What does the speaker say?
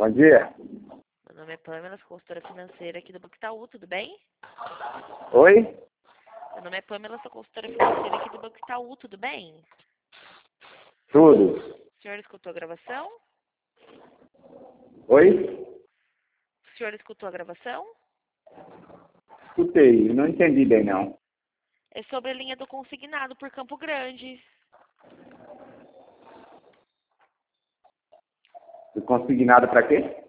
Bom dia. Meu nome é Pamela, sou consultora financeira aqui do Banco Itaú, tudo bem? Oi? Meu nome é Pamela, sou consultora financeira aqui do Banco Itaú, tudo bem? Tudo. O senhor escutou a gravação? Oi? O senhor escutou a gravação? Escutei, não entendi bem não. É sobre a linha do consignado por Campo Grande. Consignado para quê?